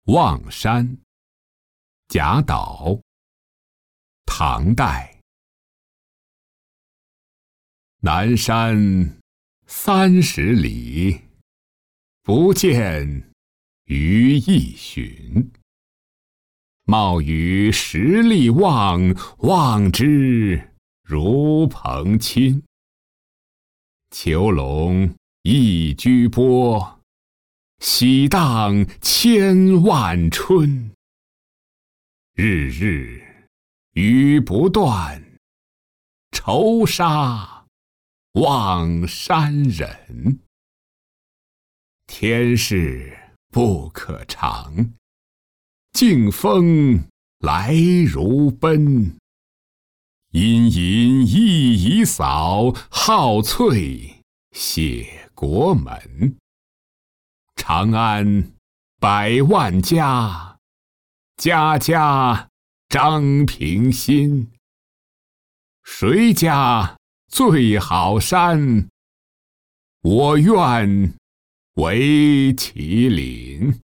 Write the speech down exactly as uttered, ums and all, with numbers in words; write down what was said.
望山，贾岛，唐代。南山三十里，不见余亦寻。冒雨十里望，望之如朋亲。囚笼一居波，喜荡千万春。日日雨不断，愁杀望山人。天势不可长，劲风来如奔。阴阴熠熠扫，皓翠写国门。长安百万家，家家张平心。谁家最好山？我愿为其邻。